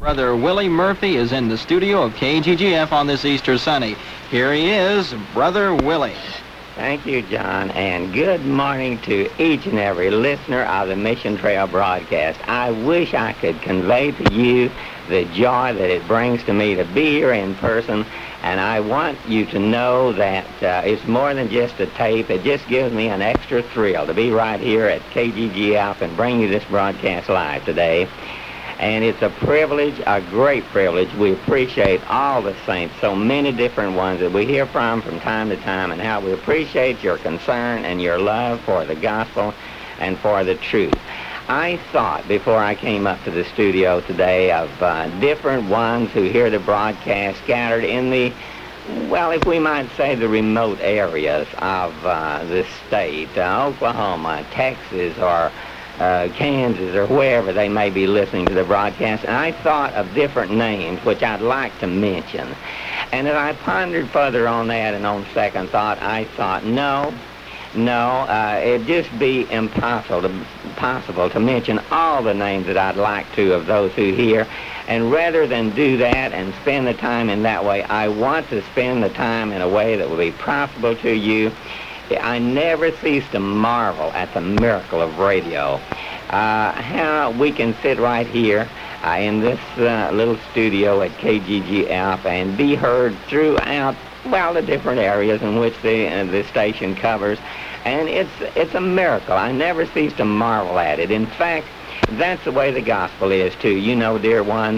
Brother Willie Murphy is in the studio of KGGF on this Easter Sunday. Here he is, Brother Willie. Thank you, John, and good morning to each and every listener of the Mission Trail broadcast. I wish I could convey to you the joy that it brings to me to be here in person, and I want you to know that it's more than just a tape. It just gives me an extra thrill to be right here at KGGF and bring you this broadcast live today. And it's a privilege, a great privilege. We appreciate all the saints, so many different ones that we hear from time to time, and how we appreciate your concern and your love for the gospel and for the truth. I thought before I came up to the studio today of different ones who hear the broadcast scattered in the, well, if we might say, the remote areas of the state, Oklahoma, Texas, or Kansas, or wherever they may be listening to the broadcast. And I thought of different names which I'd like to mention. And as I pondered further on that, and on second thought, I thought, no, it'd just be impossible to mention all the names that I'd like to of those who hear. And rather than do that and spend the time in that way, I want to spend the time in a way that will be profitable to you. I never cease to marvel at the miracle of radio. How we can sit right here in this little studio at KGGF and be heard throughout, well, the different areas in which the station covers. And it's a miracle. I never cease to marvel at it. In fact, that's the way the gospel is, too. You know, dear ones,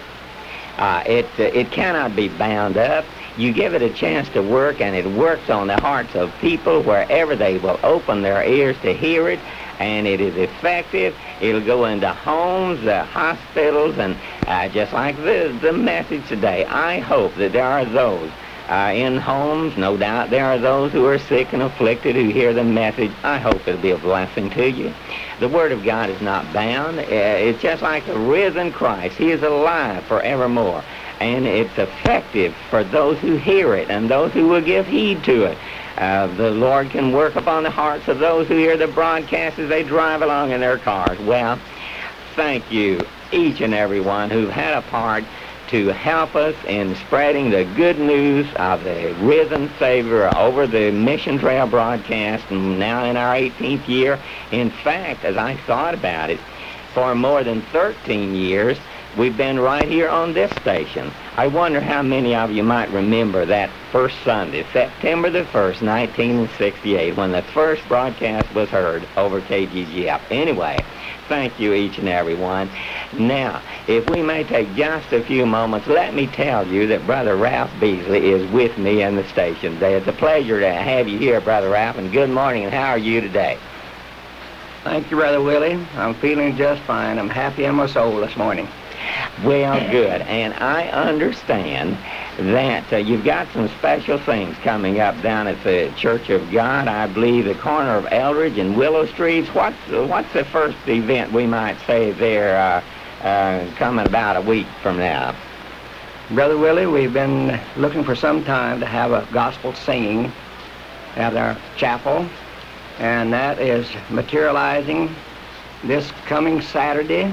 it cannot be bound up. You give it a chance to work, and it works on the hearts of people wherever they will open their ears to hear it, and it is effective. It'll go into homes, hospitals, and just like the message today, I hope that there are those in homes, no doubt there are those who are sick and afflicted who hear the message. I hope it'll be a blessing to you. The Word of God is not bound. It's just like the risen Christ. He is alive forevermore. And it's effective for those who hear it and those who will give heed to it. The Lord can work upon the hearts of those who hear the broadcast as they drive along in their cars. Well, thank you, each and every one who've had a part to help us in spreading the good news of the risen Savior over the Mission Trail broadcast, and now in our 18th year. In fact, as I thought about it, for more than 13 years, we've been right here on this station. I wonder how many of you might remember that first Sunday, September the 1st, 1968, when the first broadcast was heard over KGGF. Anyway, thank you, each and every one. Now, if we may take just a few moments, let me tell you that Brother Ralph Beasley is with me in the station today. It's a pleasure to have you here, Brother Ralph, and good morning, and how are you today? Thank you, Brother Willie. I'm feeling just fine. I'm happy in my soul this morning. Well, good. And I understand that you've got some special things coming up down at the Church of God. I believe the corner of Eldridge and Willow Streets. What's the first event we might say there coming about a week from now? Brother Willie, we've been looking for some time to have a gospel singing at our chapel, and that is materializing this coming Saturday,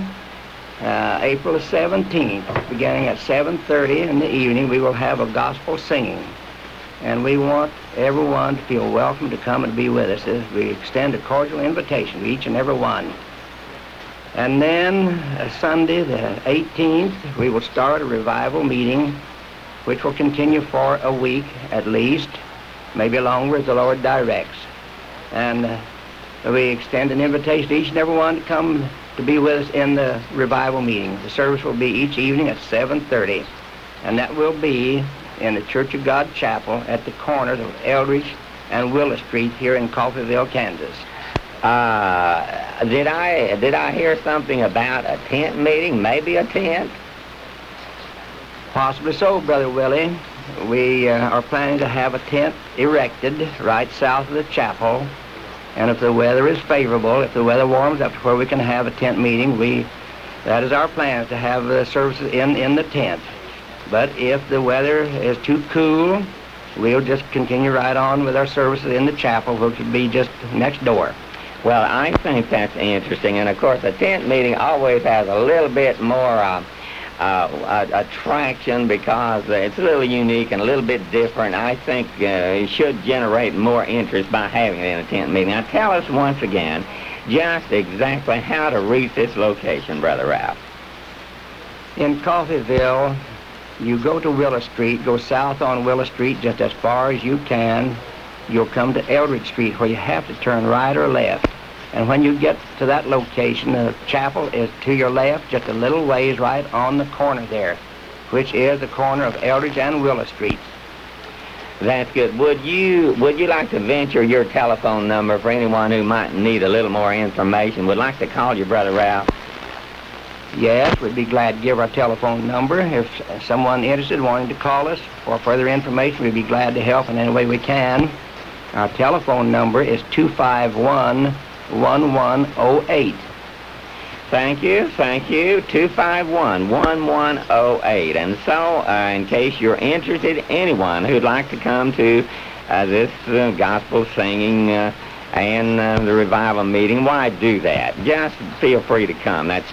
April 17th, beginning at 7:30 in the evening. We will have a gospel singing, and we want everyone to feel welcome to come and be with us as we extend a cordial invitation to each and every one. And then Sunday the 18th, we will start a revival meeting which will continue for a week at least, maybe longer as the Lord directs. And we extend an invitation to each and every one to come to be with us in the revival meeting. The service will be each evening at 7:30, and that will be in the Church of God Chapel at the corners of Eldridge and Willow Street here in Coffeyville, Kansas. Did I hear something about a tent meeting? Maybe a tent? Possibly so, Brother Willie. We are planning to have a tent erected right south of the chapel. And if the weather is favorable, if the weather warms up to where we can have a tent meeting, that is our plan, to have the services in the tent. But if the weather is too cool, we'll just continue right on with our services in the chapel, which will be just next door. Well, I think that's interesting. And, of course, a tent meeting always has a little bit more attraction because it's a little unique and a little bit different. I think it should generate more interest by having it in a tent meeting. Now, tell us once again just exactly how to reach this location, Brother Ralph. In Coffeyville, you go to Willow Street, go south on Willow Street just as far as you can. You'll come to Eldridge Street where you have to turn right or left. And when you get to that location, the chapel is to your left, just a little ways right on the corner there, which is the corner of Eldridge and Willow Street. That's good. Would you like to venture your telephone number for anyone who might need a little more information? Would like to call you, Brother Ralph? Yes, we'd be glad to give our telephone number. If someone interested wanting to call us for further information, we'd be glad to help in any way we can. Our telephone number is 251-1108. Thank you. 251-1108. And so, in case you're interested, anyone who'd like to come to this gospel singing and the revival meeting, why do that? Just feel free to come. That's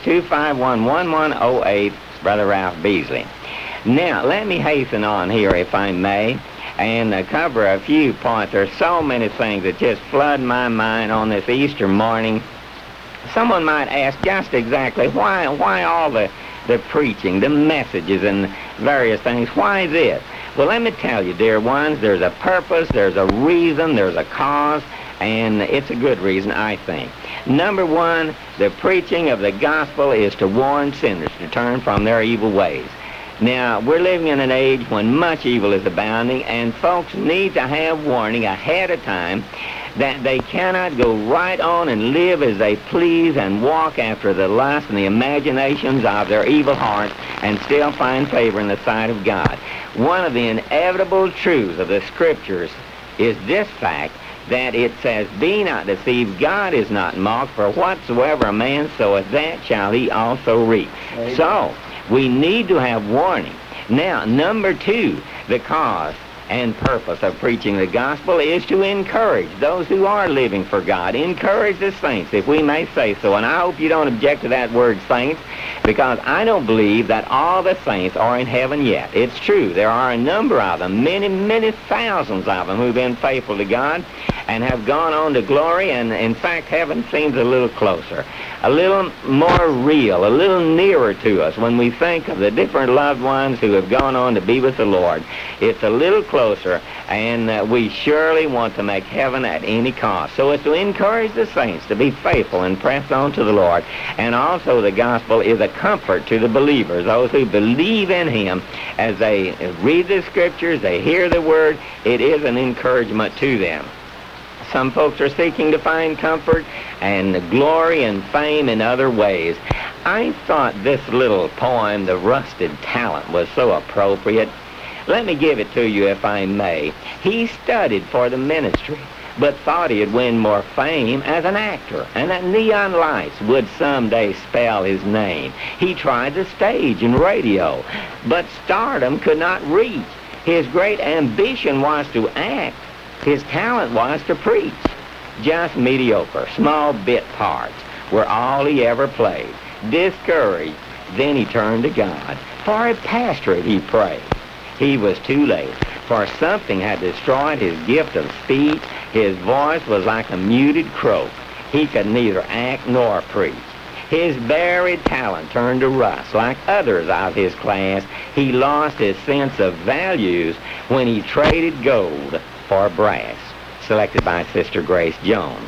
251-1108, Brother Ralph Beasley. Now, let me hasten on here, if I may, and cover a few points. There's so many things that just flood my mind on this Easter morning. Someone might ask just exactly why all the preaching, the messages, and various things. Why this? Well, let me tell you, dear ones, there's a purpose, there's a reason, there's a cause, and it's a good reason, I think. Number one, the preaching of the gospel is to warn sinners to turn from their evil ways. Now, we're living in an age when much evil is abounding, and folks need to have warning ahead of time that they cannot go right on and live as they please and walk after the lust and the imaginations of their evil hearts and still find favor in the sight of God. One of the inevitable truths of the Scriptures is this fact, that it says, "Be not deceived, God is not mocked, for whatsoever a man soweth, that shall he also reap." Amen. So, we need to have warning. Now, number two, the cause and purpose of preaching the gospel is to encourage those who are living for God. Encourage the saints, if we may say so. And I hope you don't object to that word saints, because I don't believe that all the saints are in heaven yet. It's true, there are a number of them, many, many thousands of them who've been faithful to God and have gone on to glory, and in fact heaven seems a little closer, a little more real, a little nearer to us when we think of the different loved ones who have gone on to be with the Lord. It's a little closer, and we surely want to make heaven at any cost. So it's to encourage the saints to be faithful and press on to the Lord. And also the gospel is a comfort to the believers, those who believe in Him. As they read the Scriptures, they hear the Word, it is an encouragement to them. Some folks are seeking to find comfort and glory and fame in other ways. I thought this little poem, The Rusted Talent, was so appropriate. Let me give it to you, if I may. He studied for the ministry, but thought he'd win more fame as an actor, and that neon lights would someday spell his name. He tried the stage and radio, but stardom could not reach. His great ambition was to act. His talent was to preach. Just mediocre, small bit parts were all he ever played. Discouraged, then he turned to God. For a pastorate he prayed. He was too late, for something had destroyed his gift of speech. His voice was like a muted croak. He could neither act nor preach. His buried talent turned to rust. Like others of his class, he lost his sense of values when he traded gold for brass. Selected by Sister Grace Jones.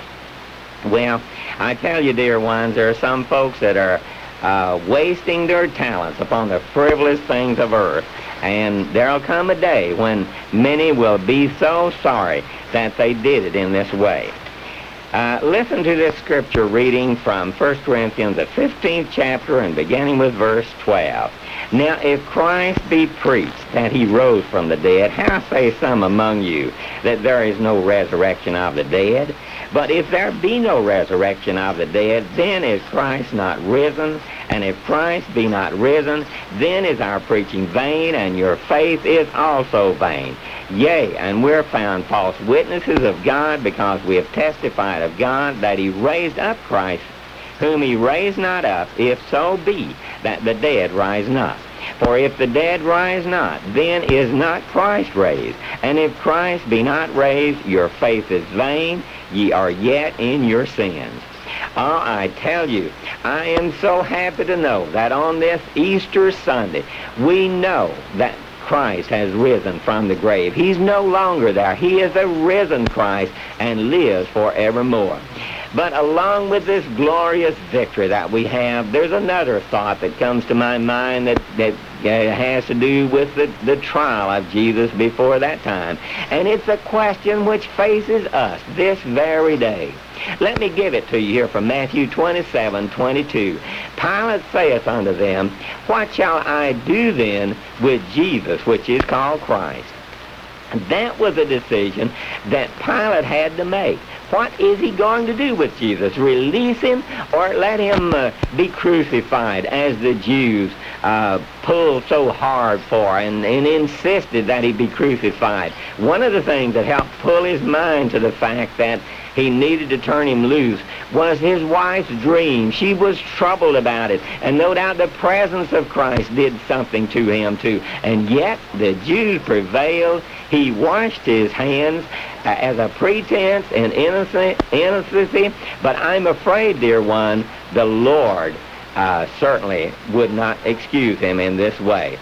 Well, I tell you, dear ones, there are some folks that are wasting their talents upon the frivolous things of earth. And there'll come a day when many will be so sorry that they did it in this way. Listen to this scripture reading from 1 Corinthians, the 15th chapter, and beginning with verse 12. Now, if Christ be preached that he rose from the dead, how say some among you that there is no resurrection of the dead? But if there be no resurrection of the dead, then is Christ not risen? And if Christ be not risen, then is our preaching vain, and your faith is also vain. Yea, and we're found false witnesses of God, because we have testified of God that he raised up Christ, whom he raised not up, if so be that the dead rise not. For if the dead rise not, then is not Christ raised. And if Christ be not raised, your faith is vain, ye are yet in your sins. Oh, I tell you, I am so happy to know that on this Easter Sunday, we know that Christ has risen from the grave. He's no longer there. He is a risen Christ and lives forevermore. But along with this glorious victory that we have, there's another thought that comes to my mind that has to do with the trial of Jesus before that time. And it's a question which faces us this very day. Let me give it to you here from Matthew 27:22. Pilate saith unto them, What shall I do then with Jesus, which is called Christ? That was a decision that Pilate had to make. What is he going to do with Jesus? Release him or let him be crucified, as the Jews pulled so hard for and insisted that he be crucified? One of the things that helped pull his mind to the fact that he needed to turn him loose was his wife's dream. She was troubled about it, and no doubt the presence of Christ did something to him too. And yet the Jews prevailed. He washed his hands as a pretense and innocency, but I'm afraid, dear one, the Lord certainly would not excuse him in this way.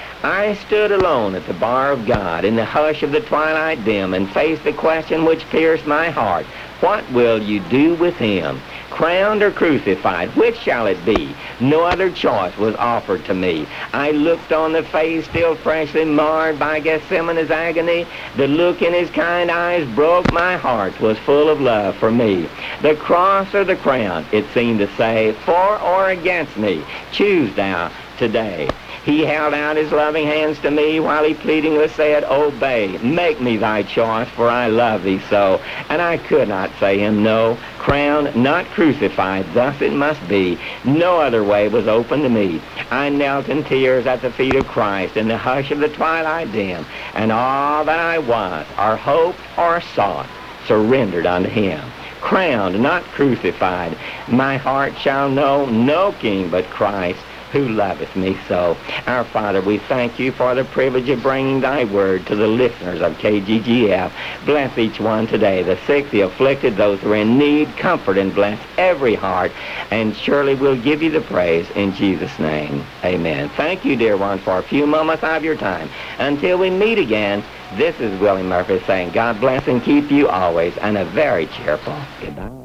I stood alone at the bar of God in the hush of the twilight dim and faced the question which pierced my heart. What will you do with him? Crowned or crucified, which shall it be? No other choice was offered to me. I looked on the face still freshly marred by Gethsemane's agony. The look in his kind eyes broke my heart, was full of love for me. The cross or the crown, it seemed to say, for or against me, choose thou today. He held out his loving hands to me while he pleadingly said, Obey, make me thy choice, for I love thee so. And I could not say him no. Crowned, not crucified, thus it must be. No other way was open to me. I knelt in tears at the feet of Christ in the hush of the twilight dim, and all that I was, or hoped, or sought, surrendered unto him. Crowned, not crucified, my heart shall know no king but Christ, who loveth me so. Our Father, we thank you for the privilege of bringing thy word to the listeners of KGGF. Bless each one today, the sick, the afflicted, those who are in need. Comfort and bless every heart, and surely we'll give you the praise in Jesus' name. Amen. Thank you, dear one, for a few moments of your time. Until we meet again, this is Willie Murphy saying God bless and keep you always, and a very cheerful goodbye.